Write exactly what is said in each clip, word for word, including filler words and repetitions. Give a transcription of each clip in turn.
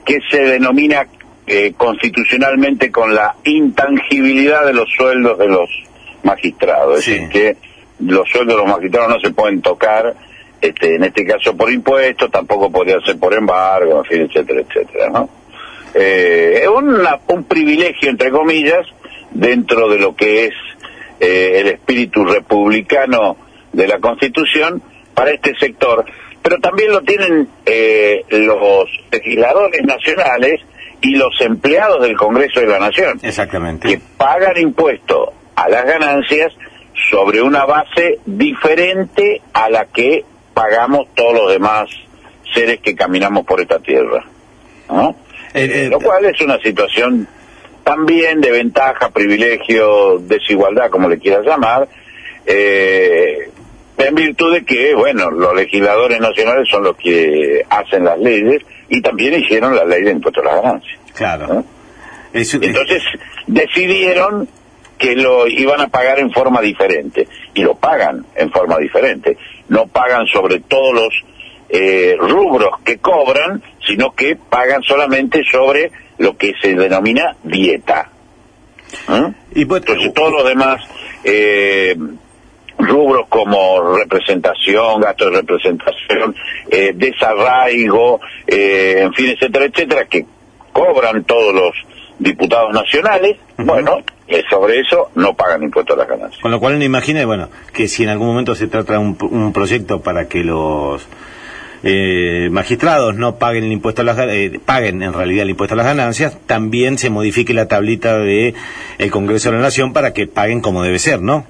que se denomina eh, constitucionalmente con la intangibilidad de los sueldos de los magistrados, sí. Es decir, que los sueldos de los magistrados no se pueden tocar, este, en este caso por impuestos, tampoco podría ser por embargo, en fin, etcétera, etcétera, ¿no? Eh, es una, un privilegio, entre comillas, dentro de lo que es eh, el espíritu republicano de la Constitución para este sector, pero también lo tienen eh, los legisladores nacionales y los empleados del Congreso de la Nación. Exactamente. Que pagan impuesto a las ganancias sobre una base diferente a la que pagamos todos los demás seres que caminamos por esta tierra, ¿no? Eh, eh, lo cual es una situación también de ventaja, privilegio, desigualdad, como le quieras llamar, eh, en virtud de que, bueno, los legisladores nacionales son los que hacen las leyes y también hicieron la ley de impuesto a las ganancias. Claro. ¿No? Eso, Entonces decidieron que lo iban a pagar en forma diferente, y lo pagan en forma diferente. No pagan sobre todos los eh, rubros que cobran, sino que pagan solamente sobre lo que se denomina dieta. ¿Eh? Y pues, Entonces todos los demás eh, rubros como representación, gasto de representación, eh, desarraigo, eh, en fin, etcétera, etcétera, que cobran todos los diputados nacionales, uh-huh. bueno, eh, sobre eso no pagan impuestos a las ganancias. Con lo cual uno imagina, bueno, que si en algún momento se trata de un, un proyecto para que los eh, magistrados no paguen el impuesto a las eh, paguen en realidad el impuesto a las ganancias, también se modifique la tablita de el Congreso de la Nación para que paguen como debe ser, ¿no?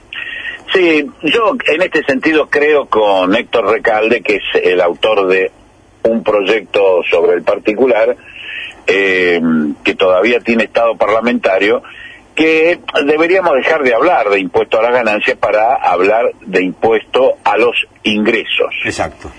Sí, yo en este sentido creo con Héctor Recalde, que es el autor de un proyecto sobre el particular, eh, que todavía tiene estado parlamentario, que deberíamos dejar de hablar de impuesto a las ganancias para hablar de impuesto a los ingresos. Exacto.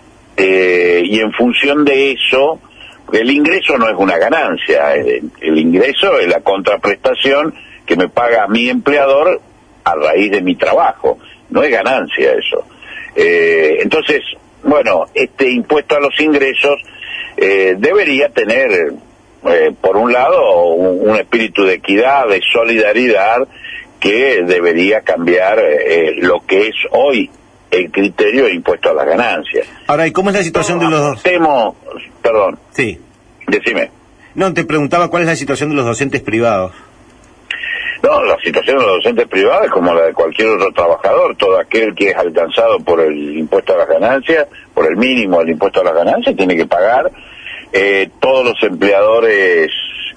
Eh, y en función de eso, el ingreso no es una ganancia, el, el ingreso es la contraprestación que me paga mi empleador a raíz de mi trabajo, no es ganancia eso. Eh, entonces, bueno, este impuesto a los ingresos eh, debería tener, eh, por un lado, un, un espíritu de equidad, de solidaridad, que debería cambiar eh, lo que es hoy el criterio de impuesto a las ganancias. Ahora, ¿y cómo es la situación no, de los dos? Temo, perdón. Sí. Decime. No, te preguntaba cuál es la situación de los docentes privados. No, la situación de los docentes privados es como la de cualquier otro trabajador. Todo aquel que es alcanzado por el impuesto a las ganancias, por el mínimo del impuesto a las ganancias, tiene que pagar. Eh, todos los empleadores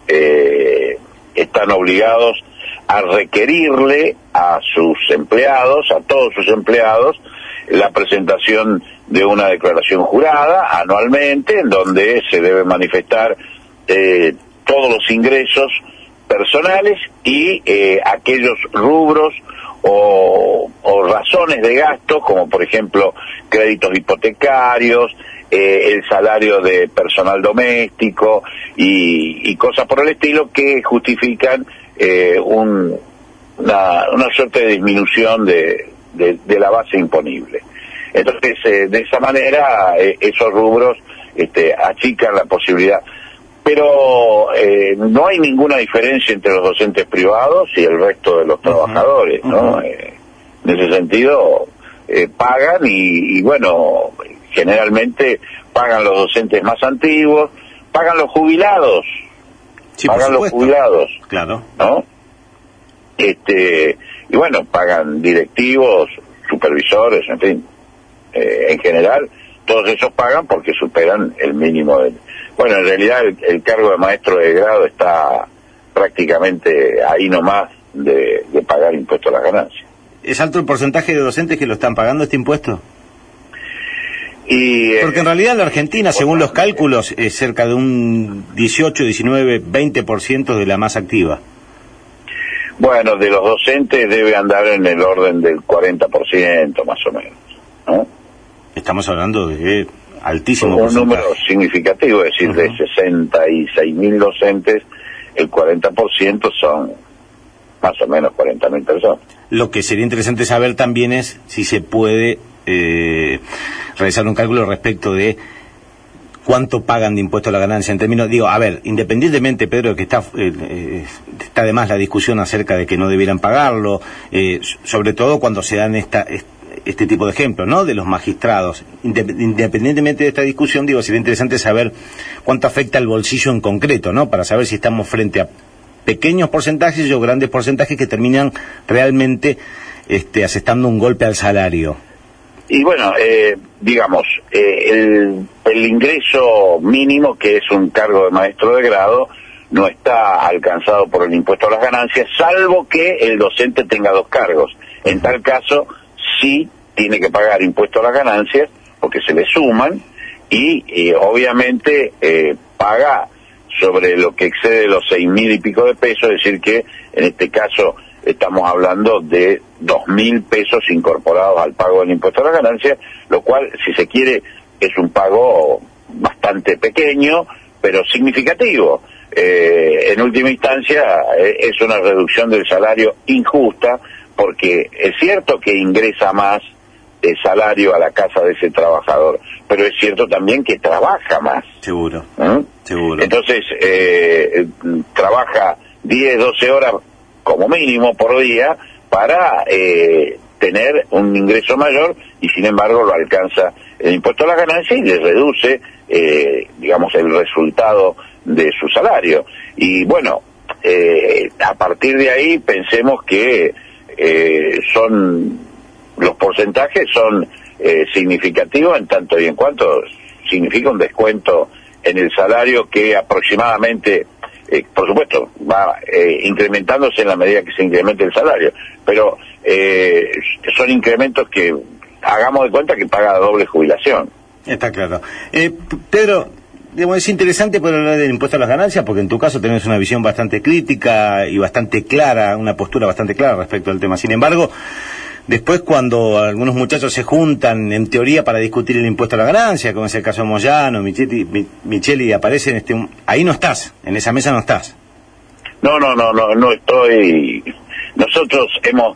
eh, están obligados a requerirle a sus empleados, a todos sus empleados, la presentación de una declaración jurada anualmente, en donde se debe manifestar eh, todos los ingresos personales y eh, aquellos rubros o, o razones de gasto, como por ejemplo créditos hipotecarios, eh, el salario de personal doméstico y, y cosas por el estilo que justifican eh, un, una, una suerte de disminución de, de, de la base imponible. Entonces, eh, de esa manera, eh, esos rubros este, achican la posibilidad. Pero eh, no hay ninguna diferencia entre los docentes privados y el resto de los uh-huh. trabajadores, ¿no? Uh-huh. Eh, en ese sentido, eh, pagan y, y, bueno, generalmente pagan los docentes más antiguos, pagan los jubilados, sí, pagan los jubilados, claro, ¿no? Este, y bueno, pagan directivos, supervisores, en fin, eh, en general, todos esos pagan porque superan el mínimo del... Bueno, en realidad el, el cargo de maestro de grado está prácticamente ahí nomás de, de pagar impuesto a las ganancias. ¿Es alto el porcentaje de docentes que lo están pagando este impuesto? Y, Porque en realidad en la Argentina, según los cálculos, es cerca de un dieciocho, diecinueve, veinte por ciento de la masa activa. Bueno, de los docentes debe andar en el orden del cuarenta por ciento más o menos, ¿no? Estamos hablando de altísimo un porcentaje. número significativo, es decir, uh-huh. de sesenta y seis mil docentes, el cuarenta por ciento son más o menos cuarenta mil personas. Lo que sería interesante saber también es si se puede eh, realizar un cálculo respecto de cuánto pagan de impuesto a la ganancia en términos, digo, a ver, independientemente, Pedro, que está eh, eh, está además la discusión acerca de que no debieran pagarlo, eh, sobre todo cuando se dan esta, este tipo de ejemplos, ¿no?, de los magistrados. Independientemente de esta discusión, digo, sería interesante saber cuánto afecta el bolsillo en concreto, ¿no?, para saber si estamos frente a pequeños porcentajes o grandes porcentajes que terminan realmente este, asestando un golpe al salario. Y bueno, eh, digamos, eh, el, el ingreso mínimo, que es un cargo de maestro de grado, no está alcanzado por el impuesto a las ganancias, salvo que el docente tenga dos cargos. En tal caso, sí tiene que pagar impuesto a las ganancias, porque se le suman, y eh, obviamente eh, paga sobre lo que excede los seis mil y pico de pesos, es decir que en este caso estamos hablando de dos mil pesos incorporados al pago del impuesto a las ganancias, lo cual, si se quiere, es un pago bastante pequeño, pero significativo. Eh, en última instancia, eh, es una reducción del salario injusta, porque es cierto que ingresa más de salario a la casa de ese trabajador, pero es cierto también que trabaja más. Seguro, ¿Mm? seguro. Entonces, eh, trabaja diez, doce horas como mínimo por día para eh, tener un ingreso mayor, y sin embargo lo alcanza el impuesto a la ganancia y le reduce, eh, digamos, el resultado de su salario. Y bueno, eh, a partir de ahí pensemos que eh, son los porcentajes son eh, significativos en tanto y en cuanto significa un descuento en el salario que aproximadamente, eh, por supuesto, va eh, incrementándose en la medida que se incremente el salario, pero eh, son incrementos que hagamos de cuenta que paga doble jubilación. Está claro. Eh, Pedro, digamos, es interesante poder hablar del impuesto a las ganancias, porque en tu caso tenés una visión bastante crítica y bastante clara, una postura bastante clara respecto al tema. Sin embargo, después, cuando algunos muchachos se juntan, en teoría, para discutir el impuesto a la ganancia, como es el caso de Moyano, Micheli, Micheli aparecen, este, ahí no estás, en esa mesa no estás. No, no, no, no, no estoy. Nosotros hemos,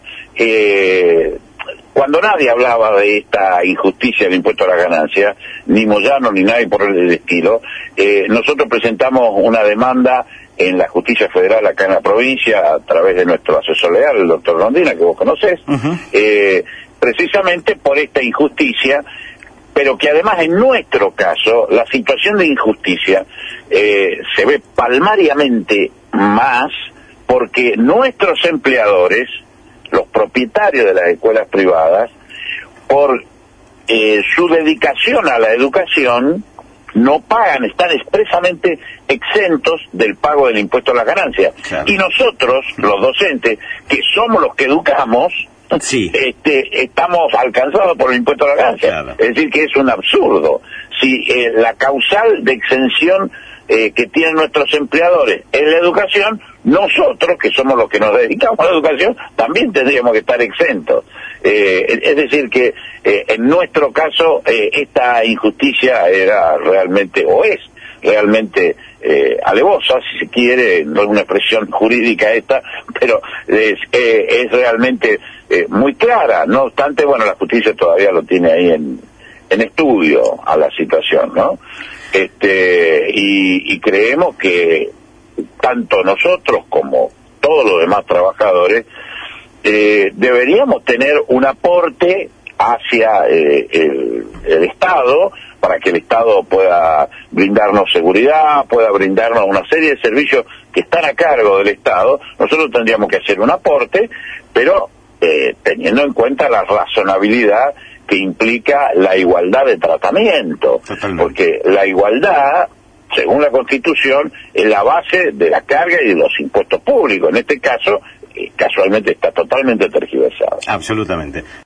eh, cuando nadie hablaba de esta injusticia del impuesto a la ganancia, ni Moyano ni nadie por el estilo, eh, nosotros presentamos una demanda en la Justicia Federal acá en la provincia, a través de nuestro asesor legal, el doctor Rondina, que vos conocés, uh-huh. eh, precisamente por esta injusticia, pero que además en nuestro caso, la situación de injusticia eh, se ve palmariamente más porque nuestros empleadores, los propietarios de las escuelas privadas, por eh, su dedicación a la educación, no pagan, están expresamente exentos del pago del impuesto a las ganancias. Claro. Y nosotros, los docentes, que somos los que educamos, sí. este, estamos alcanzados por el impuesto a las ganancias. Claro. Es decir, que es un absurdo. Si eh, la causal de exención eh, que tienen nuestros empleadores es la educación, nosotros, que somos los que nos dedicamos a la educación, también tendríamos que estar exentos. Eh, es decir que eh, en nuestro caso eh, esta injusticia era realmente, o es realmente eh, alevosa, si se quiere, no es una expresión jurídica esta, pero es, eh, es realmente eh, muy clara. No obstante, bueno, la justicia todavía lo tiene ahí en, en estudio a la situación, ¿no? Este, y, y creemos que tanto nosotros como todos los demás trabajadores Eh, deberíamos tener un aporte hacia eh, el, el Estado, para que el Estado pueda brindarnos seguridad, pueda brindarnos una serie de servicios que están a cargo del Estado. Nosotros tendríamos que hacer un aporte, pero eh, teniendo en cuenta la razonabilidad que implica la igualdad de tratamiento. Totalmente. Porque la igualdad, según la Constitución, es la base de la carga y de los impuestos públicos. En este caso, casualmente está totalmente tergiversado. Absolutamente.